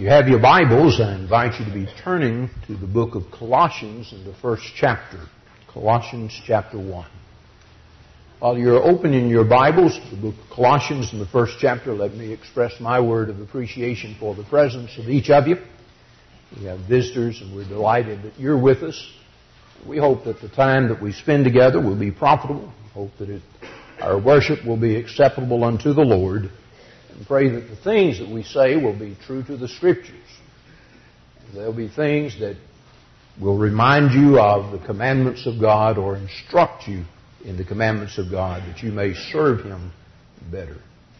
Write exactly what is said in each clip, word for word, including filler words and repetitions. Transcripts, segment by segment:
you have your Bibles, I invite you to be turning to the book of Colossians in the first chapter. Colossians chapter one. While you're opening your Bibles to the book of Colossians in the first chapter, let me express my word of appreciation for the presence of each of you. We have visitors, and we're delighted that you're with us. We hope that the time that we spend together will be profitable. We hope that it, our worship will be acceptable unto the Lord. And pray that the things that we say will be true to the Scriptures. There'll be things that will remind you of the commandments of God or instruct you in the commandments of God that you may serve Him better.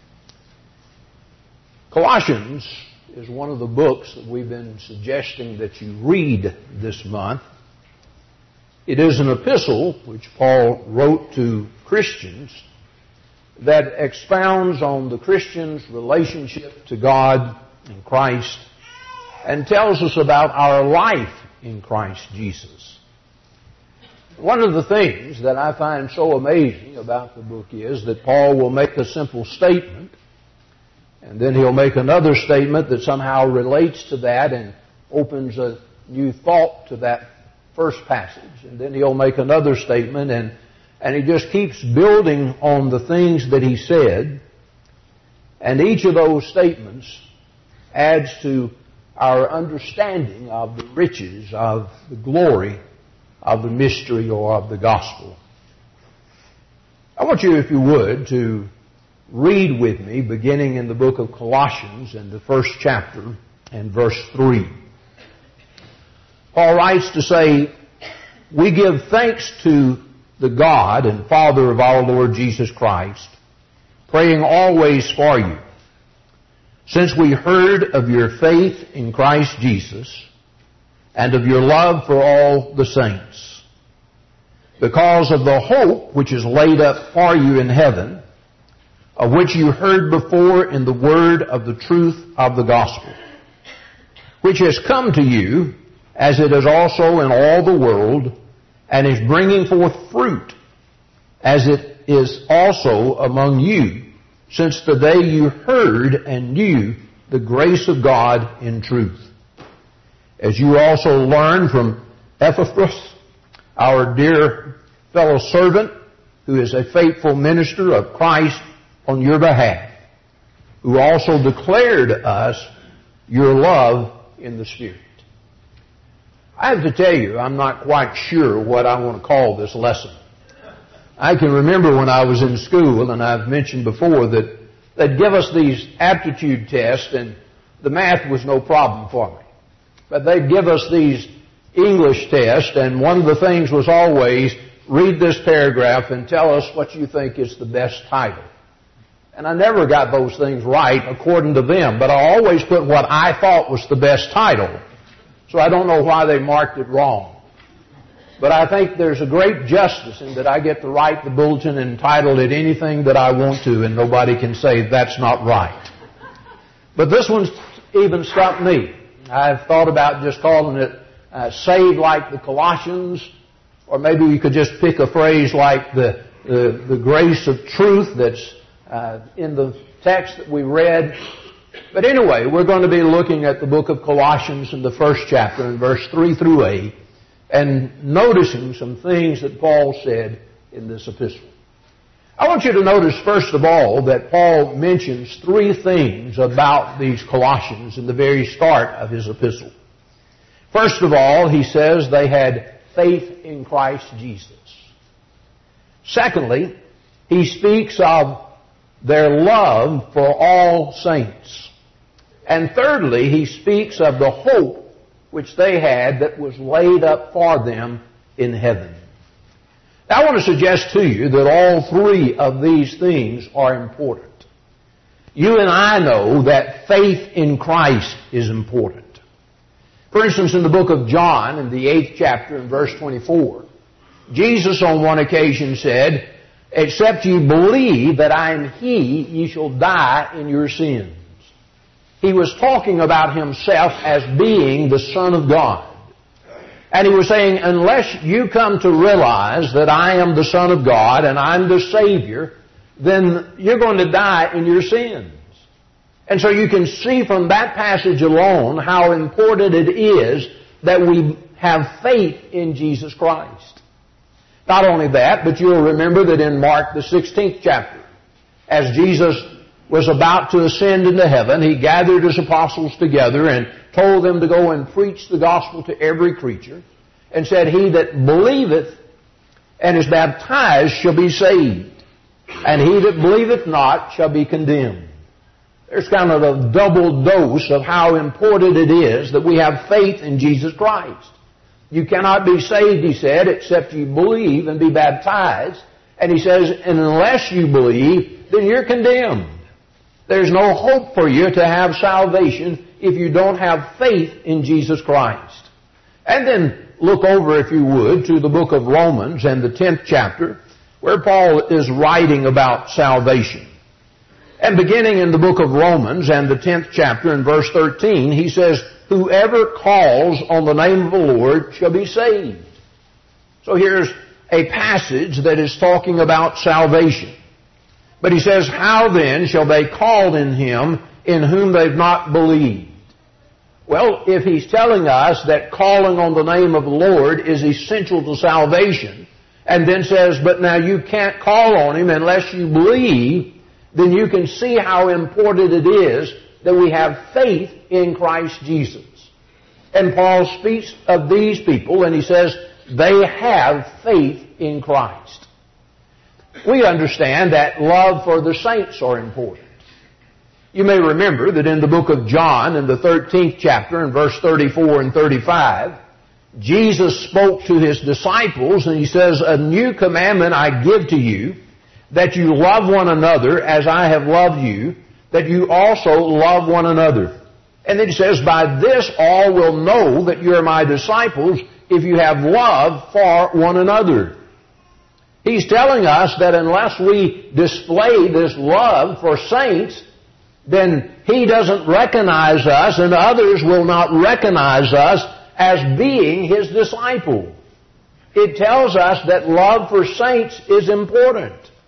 Colossians is one of the books that we've been suggesting that you read this month. It is an epistle which Paul wrote to Christians that expounds on the Christian's relationship to God and Christ and tells us about our life in Christ Jesus. One of the things that I find so amazing about the book is that Paul will make a simple statement, and then he'll make another statement that somehow relates to that and opens a new thought to that first passage. And then he'll make another statement, and, and he just keeps building on the things that he said. And each of those statements adds to our understanding of the riches, of the glory, of the mystery, or of the gospel. I want you, if you would, to read with me, beginning in the book of Colossians in the first chapter and verse three. Paul writes to say, "We give thanks to the God and Father of our Lord Jesus Christ, praying always for you, since we heard of your faith in Christ Jesus and of your love for all the saints, because of the hope which is laid up for you in heaven, of which you heard before in the word of the truth of the gospel, which has come to you, as it is also in all the world, and is bringing forth fruit, as it is also among you, since the day you heard and knew the grace of God in truth. As you also learned from Epaphras, our dear fellow servant, who is a faithful minister of Christ on your behalf, who also declared us your love in the Spirit." I have to tell you, I'm not quite sure what I want to call this lesson. I can remember when I was in school, and I've mentioned before that they'd give us these aptitude tests, and the math was no problem for me. But they'd give us these English tests, and one of the things was always, read this paragraph and tell us what you think is the best title. And I never got those things right according to them, but I always put what I thought was the best title. So I don't know why they marked it wrong. But I think there's a great justice in that I get to write the bulletin and title it anything that I want to, and nobody can say that's not right. But this one's even stumped me. I've thought about just calling it uh, Saved Like the Colossians, or maybe we could just pick a phrase like the, the, the grace of truth that's uh, in the text that we read. But anyway, we're going to be looking at the book of Colossians in the first chapter in verse three through eight and noticing some things that Paul said in this epistle. I want you to notice, first of all, that Paul mentions three things about these Colossians in the very start of his epistle. First of all, he says they had faith in Christ Jesus. Secondly, he speaks of their love for all saints. And thirdly, he speaks of the hope which they had that was laid up for them in heaven. Now, I want to suggest to you that all three of these things are important. You and I know that faith in Christ is important. For instance, in the book of John, in the eighth chapter, in verse twenty-four, Jesus on one occasion said, "Except you believe that I am He, ye shall die in your sins." He was talking about Himself as being the Son of God. And He was saying, unless you come to realize that I am the Son of God and I'm the Savior, then you're going to die in your sins. And so you can see from that passage alone how important it is that we have faith in Jesus Christ. Not only that, but you'll remember that in Mark the sixteenth chapter, as Jesus was about to ascend into heaven, He gathered His apostles together and told them to go and preach the gospel to every creature, and said, "He that believeth and is baptized shall be saved, and he that believeth not shall be condemned." There's kind of a double dose of how important it is that we have faith in Jesus Christ. You cannot be saved, He said, except you believe and be baptized. And He says, and unless you believe, then you're condemned. There's no hope for you to have salvation if you don't have faith in Jesus Christ. And then look over, if you would, to the book of Romans and the tenth chapter, where Paul is writing about salvation. And beginning in the book of Romans and the tenth chapter in verse thirteen, he says, "Whoever calls on the name of the Lord shall be saved." So here's a passage that is talking about salvation. But he says, "How then shall they call in Him in whom they've not believed?" Well, if he's telling us that calling on the name of the Lord is essential to salvation, and then says, but now you can't call on Him unless you believe, then you can see how important it is that we have faith in Christ Jesus. And Paul speaks of these people, and he says, they have faith in Christ. We understand that love for the saints are important. You may remember that in the book of John, in the thirteenth chapter, in verse thirty-four and thirty-five, Jesus spoke to His disciples, and He says, "A new commandment I give to you, that you love one another as I have loved you, that you also love one another." And then He says, "By this all will know that you are My disciples, if you have love for one another." He's telling us that unless we display this love for saints, then He doesn't recognize us, and others will not recognize us as being His disciple. It tells us that love for saints is important.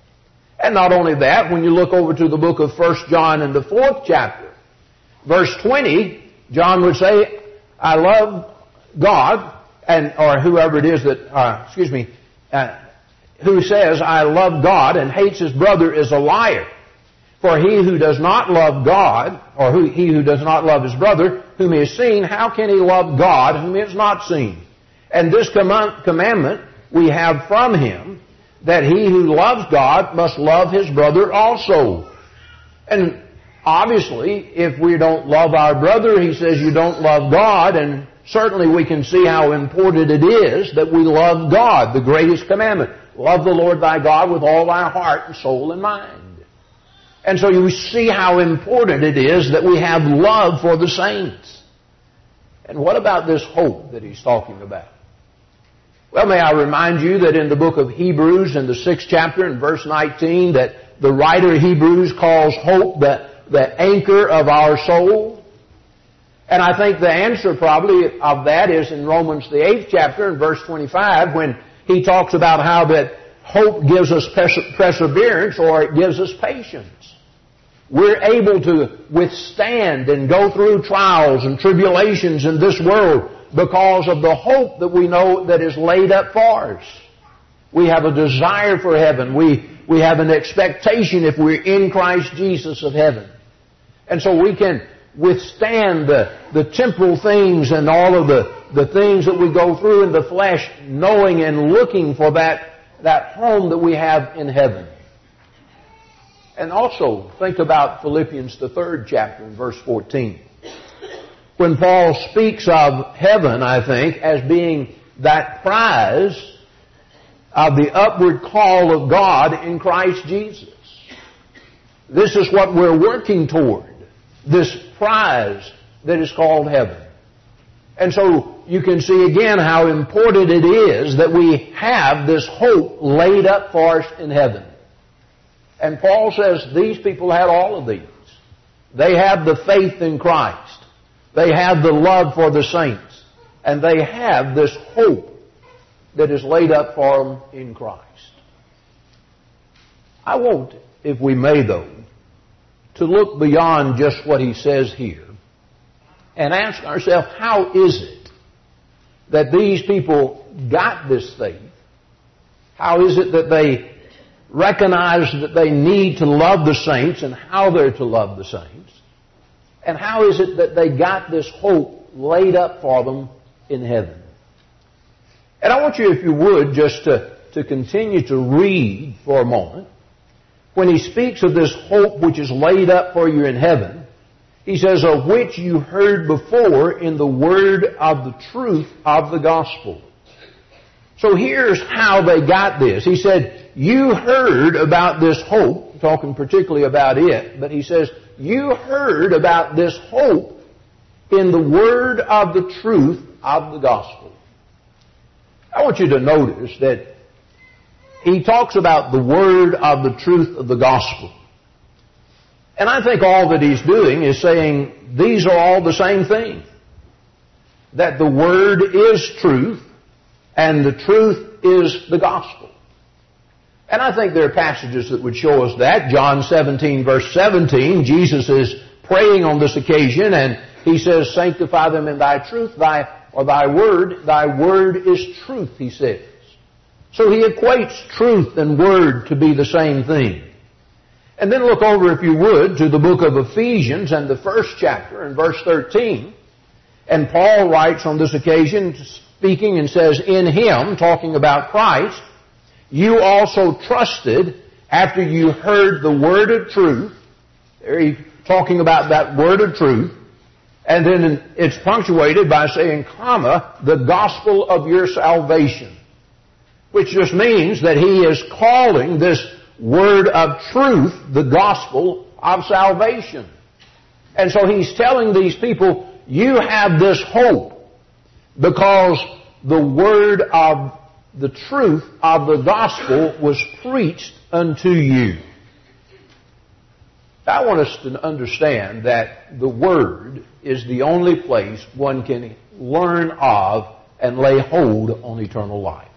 And not only that, when you look over to the book of First John in the fourth chapter, verse twenty, John would say, "I love God," and or whoever it is that, uh, excuse me, uh, who says, "I love God," and hates his brother is a liar. For he who does not love God, or who, he who does not love his brother, whom he has seen, how can he love God whom he has not seen? And this command, commandment we have from Him, that he who loves God must love his brother also. And obviously, if we don't love our brother, he says you don't love God, and certainly we can see how important it is that we love God, the greatest commandment. Love the Lord thy God with all thy heart and soul and mind. And so you see how important it is that we have love for the saints. And what about this hope that he's talking about? Well, may I remind you that in the book of Hebrews, in the sixth chapter, in verse nineteen, that the writer of Hebrews calls hope the, the anchor of our soul. And I think the answer probably of that is in Romans the eighth chapter, in verse twenty-five, when he talks about how that hope gives us perseverance, or it gives us patience. We're able to withstand and go through trials and tribulations in this world because of the hope that we know that is laid up for us. We have a desire for heaven. We, we have an expectation, if we're in Christ Jesus, of heaven. And so we can withstand the, the temporal things and all of the, the things that we go through in the flesh, knowing and looking for that, that home that we have in heaven. And also, think about Philippians, the third chapter, in verse fourteen. When Paul speaks of heaven, I think, as being that prize of the upward call of God in Christ Jesus. This is what we're working toward, this prize that is called heaven. And so you can see again how important it is that we have this hope laid up for us in heaven. And Paul says these people had all of these. They have the faith in Christ. They have the love for the saints. And they have this hope that is laid up for them in Christ. I want, if we may though, to look beyond just what he says here and ask ourselves, how is it that these people got this faith? How is it that they recognize that they need to love the saints and how they're to love the saints? And how is it that they got this hope laid up for them in heaven? And I want you, if you would, just to, to continue to read for a moment. When he speaks of this hope which is laid up for you in heaven, he says, of which you heard before in the word of the truth of the gospel. So here's how they got this. He said, you heard about this hope, talking particularly about it, but he says, you heard about this hope in the word of the truth of the gospel. I want you to notice that he talks about the word of the truth of the gospel. And I think all that he's doing is saying these are all the same thing. That the word is truth and the truth is the gospel. And I think there are passages that would show us that. John seventeen verse seventeen, Jesus is praying on this occasion and he says, sanctify them in thy truth, thy or thy word, thy word is truth, he says. So he equates truth and word to be the same thing. And then look over, if you would, to the book of Ephesians and the first chapter and verse thirteen. And Paul writes on this occasion, speaking and says, in him, talking about Christ, you also trusted after you heard the word of truth. There he's talking about that word of truth. And then it's punctuated by saying, comma, the gospel of your salvation. Which just means that he is calling this word of truth the gospel of salvation. And so he's telling these people, you have this hope because the word of the truth of the gospel was preached unto you. I want us to understand that the Word is the only place one can learn of and lay hold on eternal life.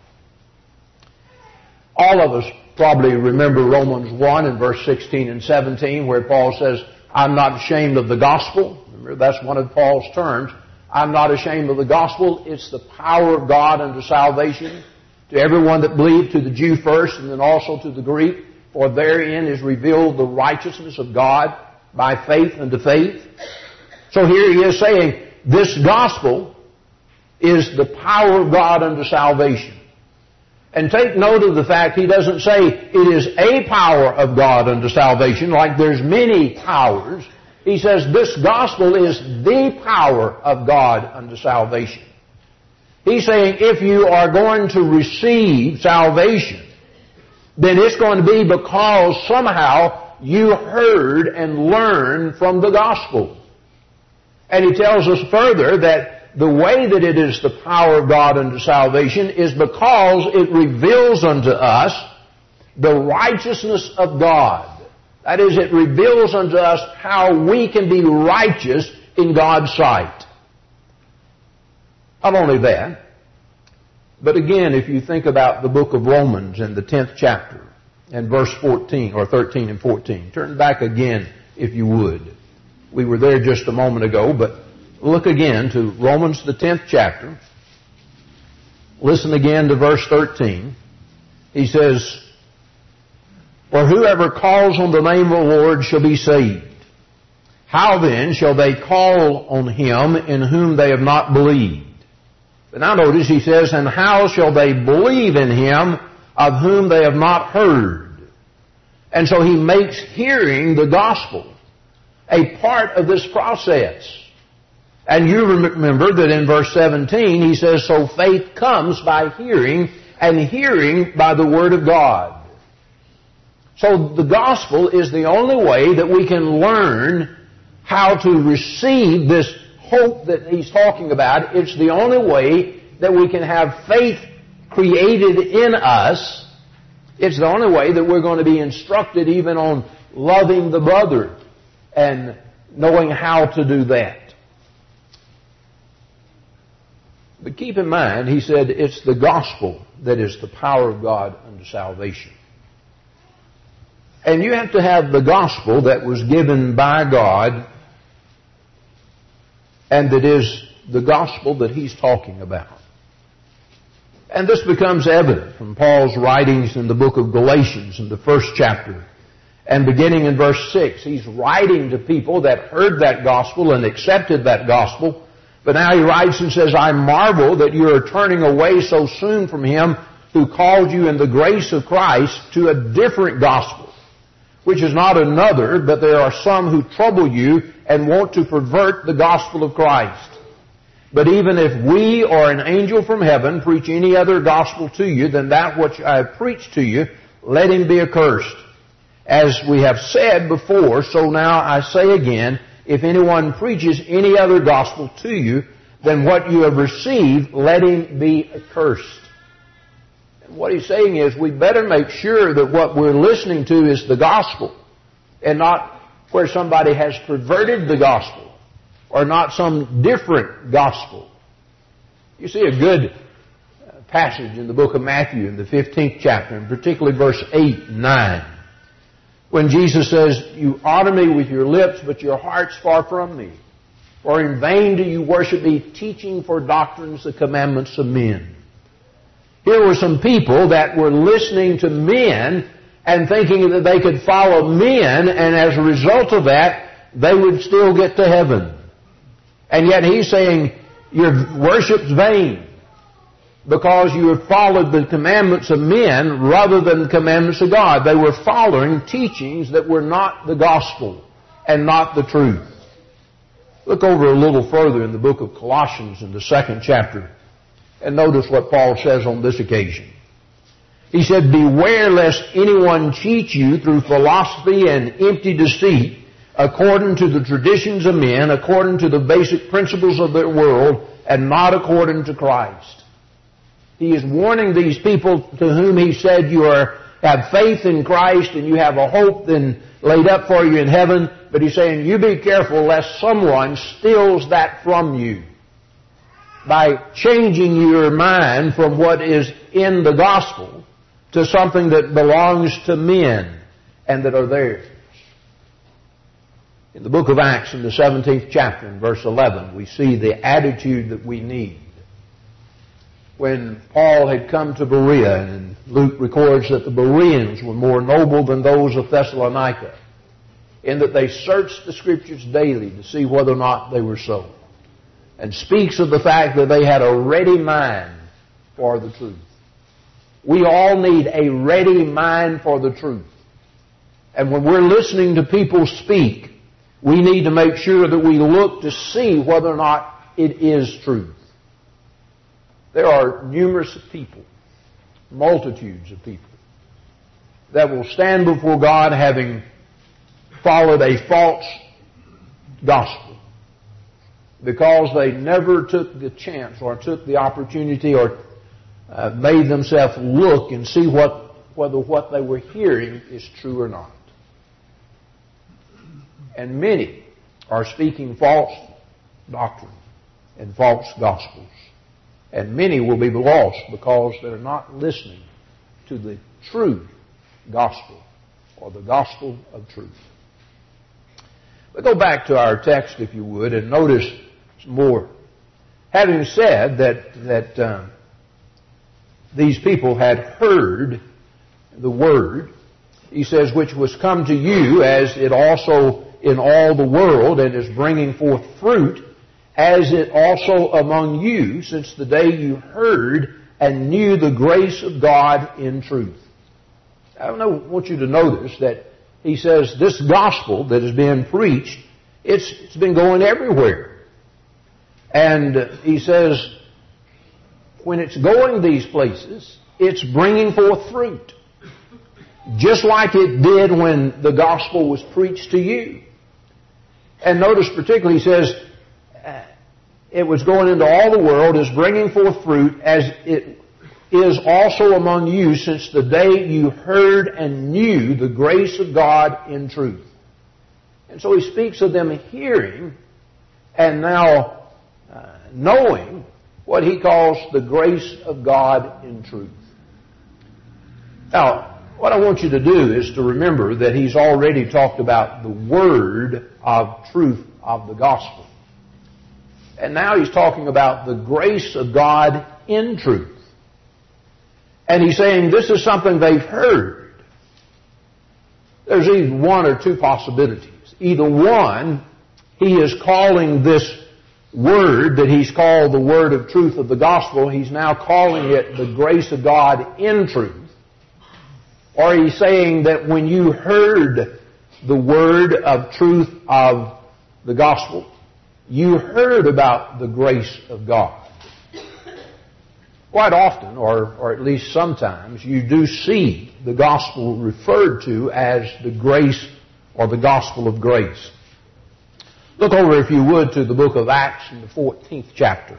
All of us probably remember Romans one and verse sixteen and seventeen where Paul says, I'm not ashamed of the gospel. Remember, that's one of Paul's terms. I'm not ashamed of the gospel. It's the power of God unto salvation to everyone that believed, to the Jew first and then also to the Greek. For therein is revealed the righteousness of God by faith unto faith. So here he is saying, this gospel is the power of God unto salvation. And take note of the fact he doesn't say it is a power of God unto salvation, like there's many powers. He says this gospel is the power of God unto salvation. He's saying if you are going to receive salvation, then it's going to be because somehow you heard and learned from the gospel. And he tells us further that the way that it is the power of God unto salvation is because it reveals unto us the righteousness of God. That is, it reveals unto us how we can be righteous in God's sight. Not only that, but again, if you think about the book of Romans in the tenth chapter and verse fourteen or thirteen and fourteen, turn back again if you would. We were there just a moment ago, but look again to Romans the tenth chapter. Listen again to verse thirteen. He says, for whoever calls on the name of the Lord shall be saved. How then shall they call on him in whom they have not believed? But now notice he says, and how shall they believe in him of whom they have not heard? And so he makes hearing the gospel a part of this process. And you remember that in verse seventeen he says, so faith comes by hearing, and hearing by the word of God. So the gospel is the only way that we can learn how to receive this hope that he's talking about. It's the only way that we can have faith created in us. It's the only way that we're going to be instructed even on loving the brother and knowing how to do that. But keep in mind, he said, it's the gospel that is the power of God unto salvation. And you have to have the gospel that was given by God and that is the gospel that he's talking about. And this becomes evident from Paul's writings in the book of Galatians in the first chapter. And beginning in verse six, he's writing to people that heard that gospel and accepted that gospel. But now he writes and says, I marvel that you are turning away so soon from him who called you in the grace of Christ to a different gospel, which is not another, but there are some who trouble you and want to pervert the gospel of Christ. But even if we or an angel from heaven preach any other gospel to you than that which I have preached to you, let him be accursed. As we have said before, so now I say again, if anyone preaches any other gospel to you than what you have received, let him be accursed. And what he's saying is we better make sure that what we're listening to is the gospel and not where somebody has perverted the gospel or not some different gospel. You see a good passage in the book of Matthew in the fifteenth chapter, and particularly verse eight and nine. When Jesus says, you honor me with your lips, but your heart's far from me. For in vain do you worship me, teaching for doctrines the commandments of men. Here were some people that were listening to men and thinking that they could follow men, and as a result of that, they would still get to heaven. And yet he's saying, your worship's vain, because you have followed the commandments of men rather than the commandments of God. They were following teachings that were not the gospel and not the truth. Look over a little further in the book of Colossians in the second chapter and notice what Paul says on this occasion. He said, beware lest anyone cheat you through philosophy and empty deceit, according to the traditions of men, according to the basic principles of their world, and not according to Christ. He is warning these people to whom he said you are have faith in Christ and you have a hope then laid up for you in heaven. But he's saying you be careful lest someone steals that from you by changing your mind from what is in the gospel to something that belongs to men and that are theirs. In the book of Acts in the seventeenth chapter in verse eleven, we see the attitude that we need. When Paul had come to Berea, and Luke records that the Bereans were more noble than those of Thessalonica, in that they searched the Scriptures daily to see whether or not they were so, and speaks of the fact that they had a ready mind for the truth. We all need a ready mind for the truth. And when we're listening to people speak, we need to make sure that we look to see whether or not it is truth. There are numerous people, multitudes of people, that will stand before God having followed a false gospel because they never took the chance or took the opportunity or uh, made themselves look and see what whether what they were hearing is true or not. And many are speaking false doctrine and false gospels. And many will be lost because they're not listening to the true gospel or the gospel of truth. But go back to our text, if you would, and notice some more. Having said that, that uh, these people had heard the word, he says, which was come to you as it also in all the world and is bringing forth fruit, as it also among you, since the day you heard and knew the grace of God in truth. I don't know, want you to notice that he says this gospel that is being preached, it's, it's been going everywhere. And he says, when it's going these places, it's bringing forth fruit. Just like it did when the gospel was preached to you. And notice particularly he says, it was going into all the world, is bringing forth fruit, as it is also among you since the day you heard and knew the grace of God in truth. And so he speaks of them hearing and now uh, knowing what he calls the grace of God in truth. Now, what I want you to do is to remember that he's already talked about the word of truth of the gospel. And now he's talking about the grace of God in truth. And he's saying this is something they've heard. There's either one or two possibilities. Either one, he is calling this word that he's called the word of truth of the gospel, he's now calling it the grace of God in truth. Or he's saying that when you heard the word of truth of the gospel, you heard about the grace of God. Quite often, or, or at least sometimes, you do see the gospel referred to as the grace or the gospel of grace. Look over, if you would, to the book of Acts in the fourteenth chapter.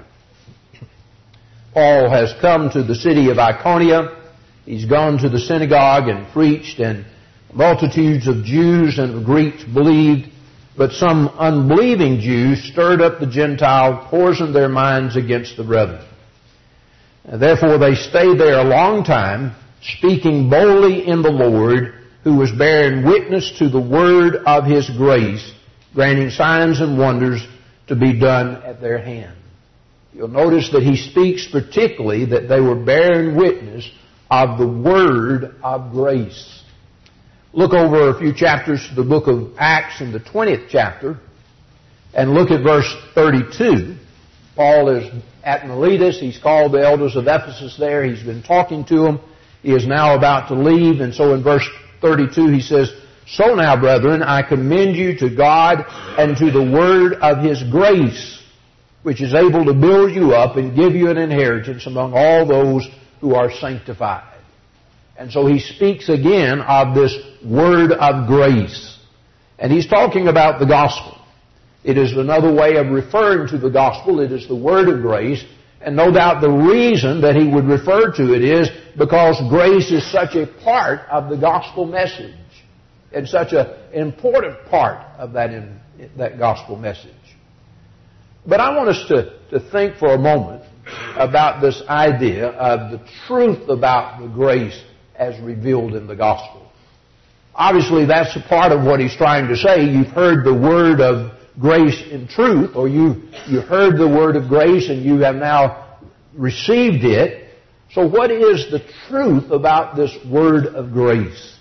Paul has come to the city of Iconium. He's gone to the synagogue and preached, and multitudes of Jews and of Greeks believed, but some unbelieving Jews stirred up the Gentiles, poisoned their minds against the brethren. And therefore they stayed there a long time, speaking boldly in the Lord, who was bearing witness to the word of His grace, granting signs and wonders to be done at their hand. You'll notice that he speaks particularly that they were bearing witness of the word of grace. Look over a few chapters to the book of Acts in the twentieth chapter and look at verse thirty-two. Paul is at Miletus. He's called the elders of Ephesus there. He's been talking to them. He is now about to leave. And so in verse thirty-two he says, "So now, brethren, I commend you to God and to the word of His grace, which is able to build you up and give you an inheritance among all those who are sanctified." And so he speaks again of this word of grace. And he's talking about the gospel. It is another way of referring to the gospel. It is the word of grace. And no doubt the reason that he would refer to it is because grace is such a part of the gospel message. And such an important part of that, in, that gospel message. But I want us to, to think for a moment about this idea of the truth about the grace as revealed in the gospel. Obviously, that's a part of what he's trying to say. You've heard the word of grace in truth, or you, you heard the word of grace and you have now received it. So what is the truth about this word of grace?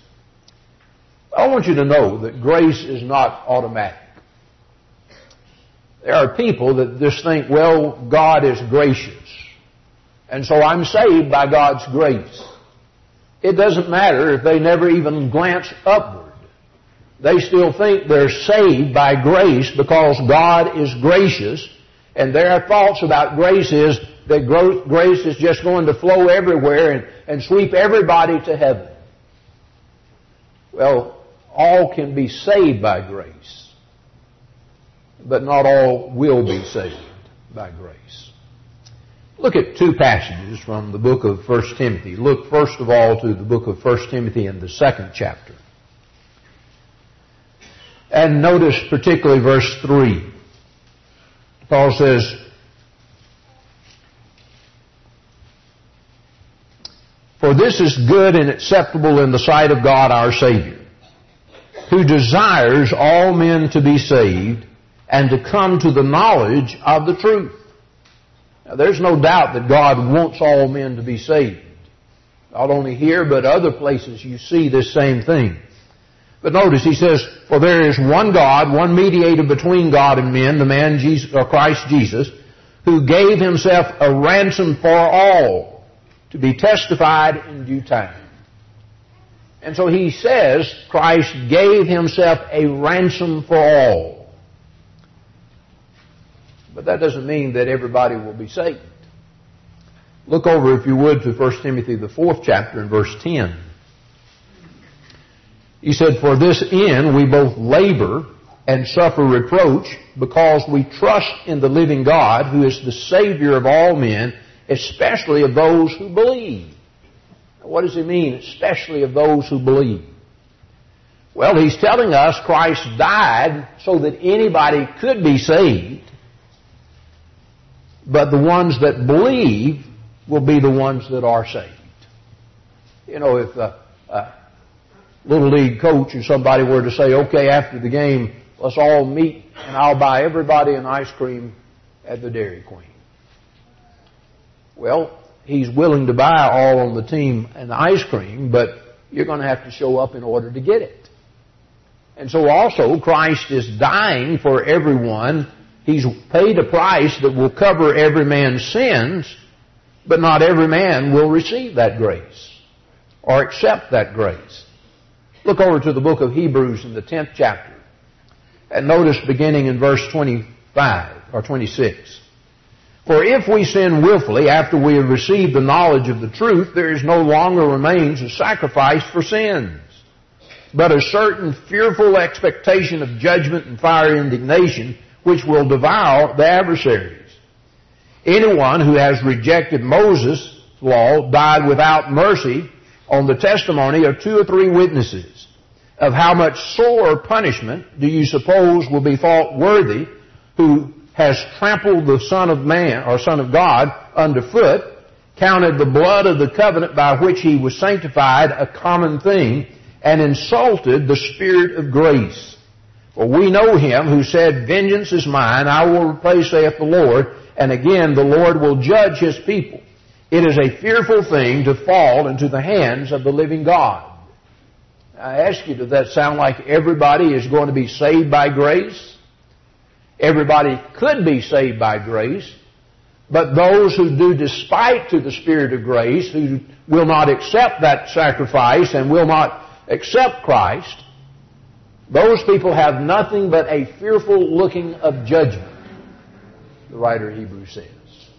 I want you to know that grace is not automatic. There are people that just think, well, God is gracious, and so I'm saved by God's grace. It doesn't matter if they never even glance upward. They still think they're saved by grace because God is gracious, and their thoughts about grace is that grace is just going to flow everywhere and, and sweep everybody to heaven. Well, all can be saved by grace, but not all will be saved by grace. Look at two passages from the book of First Timothy. Look first of all to the book of First Timothy in the second chapter. And notice particularly verse three. Paul says, "For this is good and acceptable in the sight of God our Savior, who desires all men to be saved and to come to the knowledge of the truth." Now, there's no doubt that God wants all men to be saved. Not only here, but other places you see this same thing. But notice, he says, "For there is one God, one mediator between God and men, the man Jesus, or Christ Jesus, who gave Himself a ransom for all, to be testified in due time." And so he says Christ gave Himself a ransom for all. But that doesn't mean that everybody will be saved. Look over, if you would, to First Timothy, the fourth chapter, and verse ten. He said, "For this end we both labor and suffer reproach, because we trust in the living God, who is the Savior of all men, especially of those who believe." What does he mean, especially of those who believe? Well, he's telling us Christ died so that anybody could be saved, but the ones that believe will be the ones that are saved. You know, if uh, uh, Little League coach or somebody were to say, okay, after the game, let's all meet and I'll buy everybody an ice cream at the Dairy Queen. Well, he's willing to buy all on the team an ice cream, but you're going to have to show up in order to get it. And so also, Christ is dying for everyone. He's paid a price that will cover every man's sins, but not every man will receive that grace or accept that grace. Look over to the book of Hebrews in the tenth chapter. And notice beginning in verse twenty-five or twenty-six. For if we sin willfully after we have received the knowledge of the truth, there is no longer remains a sacrifice for sins, but a certain fearful expectation of judgment and fiery indignation, which will devour the adversaries. Anyone who has rejected Moses' law died without mercy on the testimony of two or three witnesses. Of how much sore punishment do you suppose will be thought worthy who has trampled the Son of Man, or Son of God, underfoot, counted the blood of the covenant by which he was sanctified a common thing, and insulted the Spirit of grace? For we know him who said, vengeance is mine, I will repay, saith the Lord, and again the Lord will judge his people. It is a fearful thing to fall into the hands of the living God. I ask you, does that sound like everybody is going to be saved by grace? Everybody could be saved by grace, but those who do despite to the Spirit of grace, who will not accept that sacrifice and will not accept Christ, those people have nothing but a fearful looking of judgment, the writer of Hebrews says.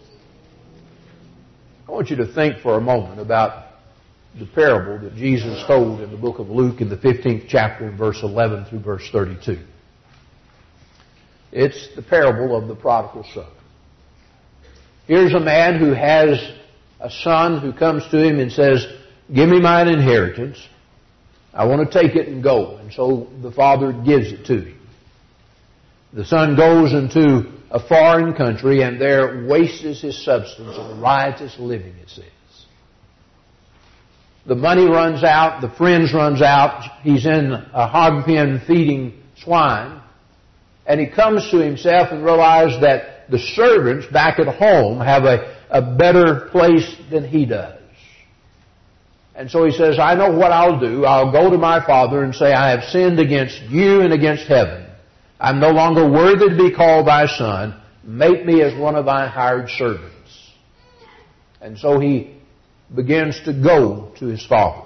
I want you to think for a moment about the parable that Jesus told in the book of Luke in the fifteenth chapter, verse eleven through verse thirty-two. It's the parable of the prodigal son. Here's a man who has a son who comes to him and says, give me mine inheritance. I want to take it and go. And so the father gives it to him. The son goes into a foreign country and there wastes his substance in riotous living, it says. The money runs out, the friends runs out, he's in a hog pen feeding swine, and he comes to himself and realizes that the servants back at home have a, a better place than he does. And so he says, I know what I'll do. I'll go to my father and say, I have sinned against you and against heaven. I'm no longer worthy to be called thy son. Make me as one of thy hired servants. And so he begins to go to his father.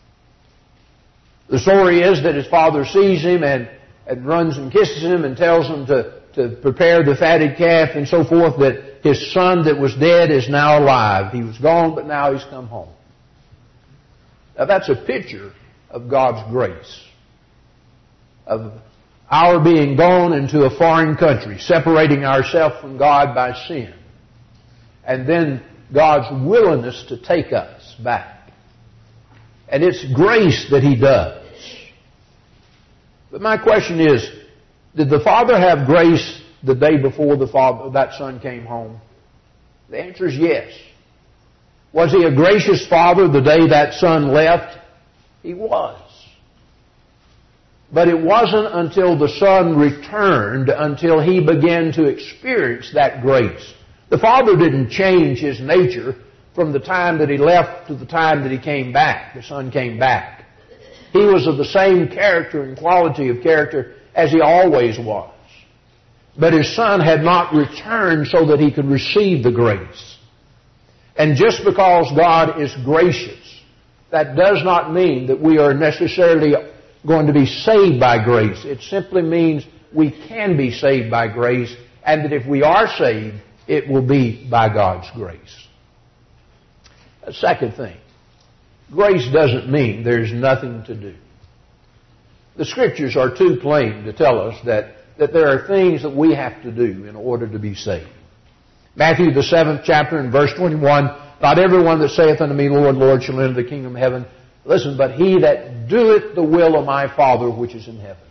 The story is that his father sees him and, and runs and kisses him and tells him to, to prepare the fatted calf and so forth, that his son that was dead is now alive. He was gone, but now he's come home. Now that's a picture of God's grace, of our being gone into a foreign country, separating ourselves from God by sin, and then God's willingness to take us back. And it's grace that He does. But my question is, did the father have grace the day before the father, that son came home? The answer is yes. Was he a gracious father the day that son left? He was. But it wasn't until the son returned until he began to experience that grace. The father didn't change his nature from the time that he left to the time that he came back. The son came back. He was of the same character and quality of character as he always was. But his son had not returned so that he could receive the grace. And just because God is gracious, that does not mean that we are necessarily going to be saved by grace. It simply means we can be saved by grace, and that if we are saved, it will be by God's grace. A second thing, grace doesn't mean there's nothing to do. The Scriptures are too plain to tell us that, that there are things that we have to do in order to be saved. Matthew the seventh chapter and verse twenty-one, not everyone that saith unto me, Lord, Lord, shall enter the kingdom of heaven. Listen, but he that doeth the will of my Father which is in heaven.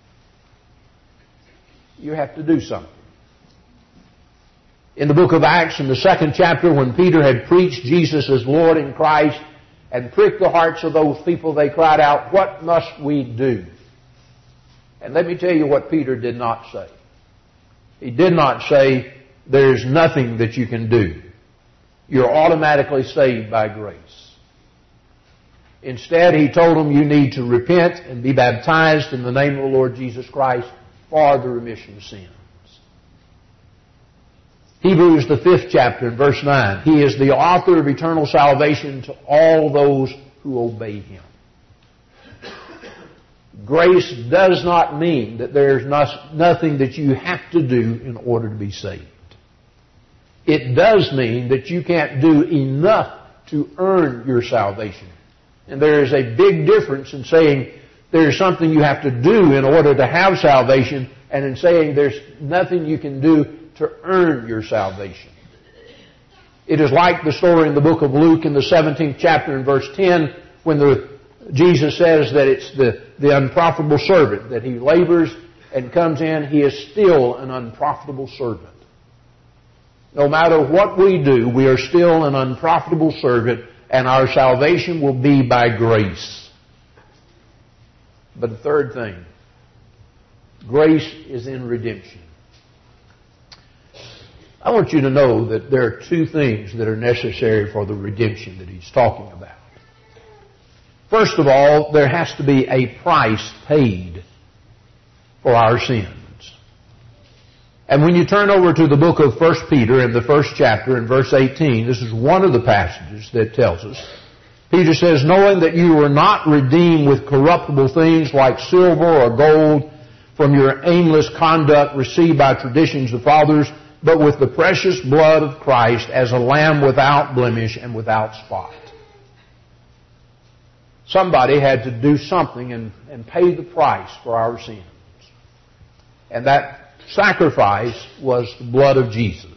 You have to do something. In the book of Acts, in the second chapter, when Peter had preached Jesus as Lord in Christ, and pricked the hearts of those people. They cried out, "What must we do?" And let me tell you what Peter did not say. He did not say, "There's nothing that you can do. You're automatically saved by grace." Instead, he told them, you need to repent and be baptized in the name of the Lord Jesus Christ for the remission of sins. Hebrews, the fifth chapter, in verse nine, He is the author of eternal salvation to all those who obey Him. Grace does not mean that there's nothing that you have to do in order to be saved. It does mean that you can't do enough to earn your salvation. And there is a big difference in saying there's something you have to do in order to have salvation and in saying there's nothing you can do to earn your salvation. It is like the story in the book of Luke in the seventeenth chapter in verse ten when the, Jesus says that it's the, the unprofitable servant, that he labors and comes in, he is still an unprofitable servant. No matter what we do, we are still an unprofitable servant, and our salvation will be by grace. But the third thing, grace is in redemption. I want you to know that there are two things that are necessary for the redemption that he's talking about. First of all, there has to be a price paid for our sins. And when you turn over to the book of First Peter in the first chapter in verse eighteen, this is one of the passages that tells us. Peter says, knowing that you were not redeemed with corruptible things like silver or gold from your aimless conduct received by traditions of fathers, but with the precious blood of Christ as a lamb without blemish and without spot. Somebody had to do something and, and pay the price for our sins. And that sacrifice was the blood of Jesus.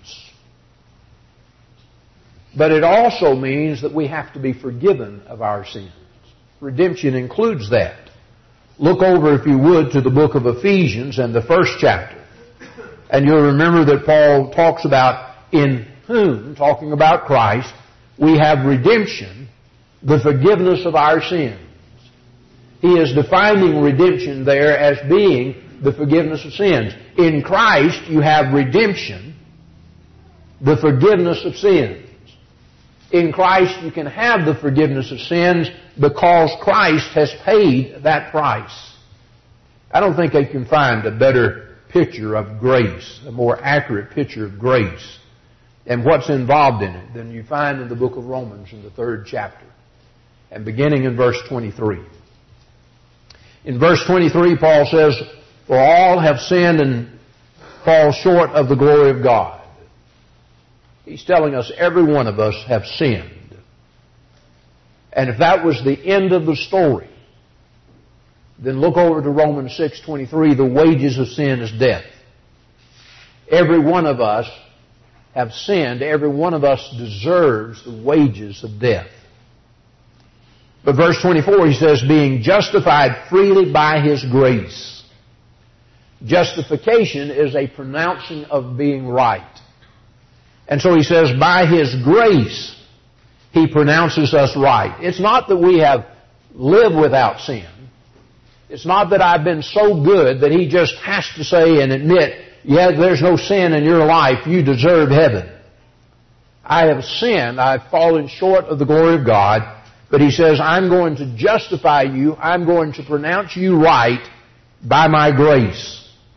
But it also means that we have to be forgiven of our sins. Redemption includes that. Look over, if you would, to the book of Ephesians and the first chapter. And you'll remember that Paul talks about in whom, talking about Christ, we have redemption, the forgiveness of our sins. He is defining redemption there as being the forgiveness of sins. In Christ, you have redemption, the forgiveness of sins. In Christ, you can have the forgiveness of sins because Christ has paid that price. I don't think I can find a better picture of grace, a more accurate picture of grace and what's involved in it than you find in the book of Romans in the third chapter and beginning in verse twenty-three. In verse twenty-three, Paul says, for all have sinned and fall short of the glory of God. He's telling us every one of us have sinned. And if that was the end of the story, then look over to Romans six twenty-three, the wages of sin is death. Every one of us have sinned. Every one of us deserves the wages of death. But verse twenty-four, he says, being justified freely by His grace. Justification is a pronouncing of being right. And so he says, by His grace, He pronounces us right. It's not that we have lived without sin. It's not that I've been so good that He just has to say and admit, yeah, there's no sin in your life, you deserve heaven. I have sinned, I've fallen short of the glory of God, but He says, I'm going to justify you, I'm going to pronounce you right by my grace.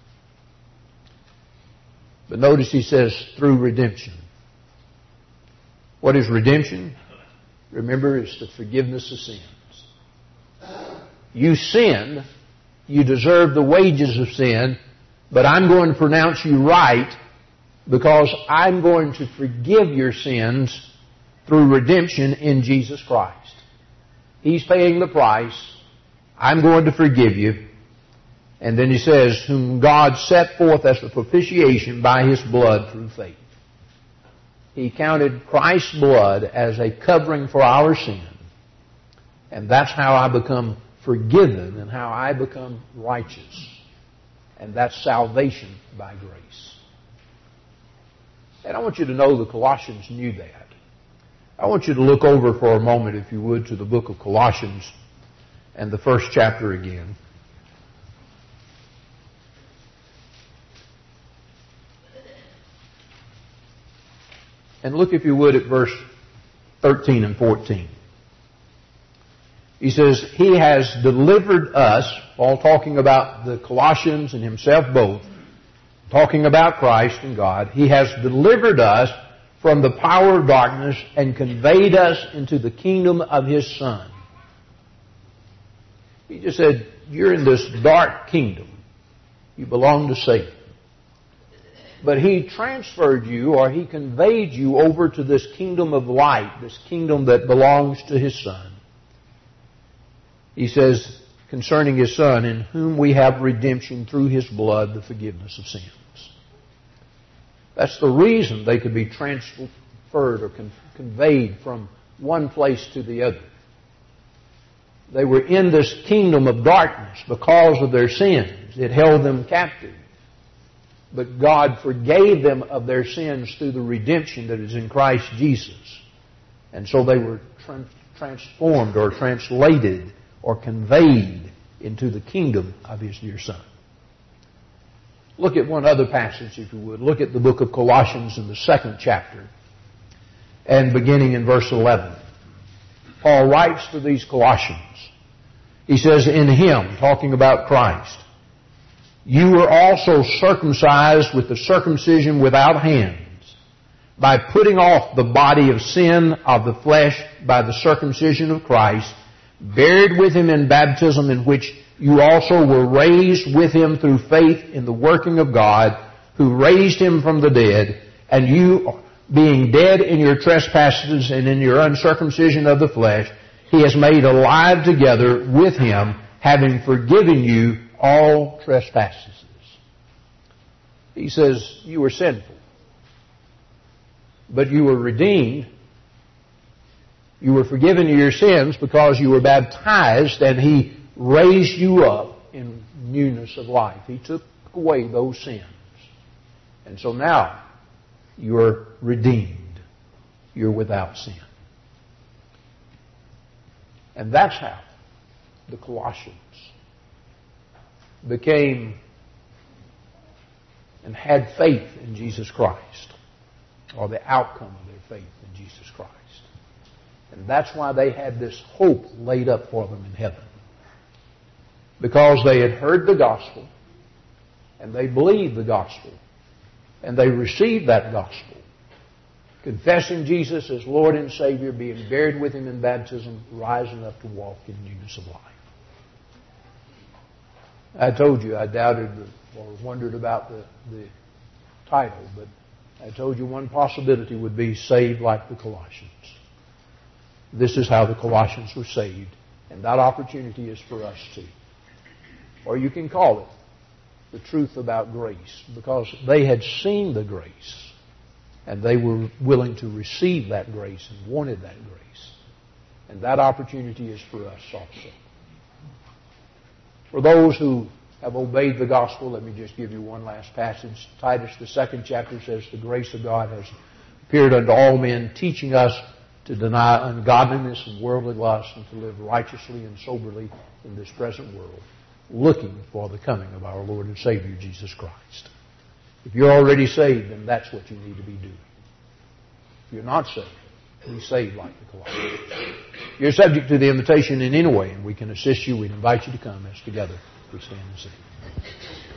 But notice He says, through redemption. What is redemption? Remember, it's the forgiveness of sins. You sinned, you deserve the wages of sin, but I'm going to pronounce you right because I'm going to forgive your sins through redemption in Jesus Christ. He's paying the price. I'm going to forgive you. And then he says, whom God set forth as the propitiation by His blood through faith. He counted Christ's blood as a covering for our sin. And that's how I become forgiven and how I become righteous. And that's salvation by grace. And I want you to know the Colossians knew that. I want you to look over for a moment, if you would, to the book of Colossians and the first chapter again. And look, if you would, at verse thirteen and fourteen. He says, He has delivered us, Paul talking about the Colossians and himself both, talking about Christ and God. He has delivered us from the power of darkness and conveyed us into the kingdom of His Son. He just said, you're in this dark kingdom. You belong to Satan. But He transferred you, or He conveyed you over to this kingdom of light, this kingdom that belongs to His Son. He says, concerning His Son, in whom we have redemption through His blood, the forgiveness of sins. That's the reason they could be transferred or con- conveyed from one place to the other. They were in this kingdom of darkness because of their sins. It held them captive. But God forgave them of their sins through the redemption that is in Christ Jesus. And so they were tra- transformed or translated or conveyed into the kingdom of His dear Son. Look at one other passage, if you would. Look at the book of Colossians in the second chapter, and beginning in verse eleven. Paul writes to these Colossians. He says, in Him, talking about Christ, you were also circumcised with the circumcision without hands, by putting off the body of sin of the flesh by the circumcision of Christ, buried with Him in baptism, in which you also were raised with Him through faith in the working of God, who raised Him from the dead, and you, being dead in your trespasses and in your uncircumcision of the flesh, He has made alive together with Him, having forgiven you all trespasses. He says, you were sinful, but you were redeemed. You were forgiven of your sins because you were baptized, and He raised you up in newness of life. He took away those sins. And so now you're redeemed. You're without sin. And that's how the Colossians became and had faith in Jesus Christ, or the outcome of their faith in Jesus Christ. And that's why they had this hope laid up for them in heaven. Because they had heard the gospel, and they believed the gospel, and they received that gospel, confessing Jesus as Lord and Savior, being buried with Him in baptism, rising up to walk in newness of life. I told you I doubted or wondered about the, the title, but I told you one possibility would be saved like the Colossians. This is how the Colossians were saved, and that opportunity is for us too. Or you can call it the truth about grace, because they had seen the grace, and they were willing to receive that grace and wanted that grace. And that opportunity is for us also. For those who have obeyed the gospel, let me just give you one last passage. Titus, the second chapter, says, the grace of God has appeared unto all men, teaching us to deny ungodliness and worldly lust, and to live righteously and soberly in this present world, looking for the coming of our Lord and Savior, Jesus Christ. If you're already saved, then that's what you need to be doing. If you're not saved, be saved like the Colossians. You're subject to the invitation in any way, and we can assist you. We invite you to come as together we stand and sing.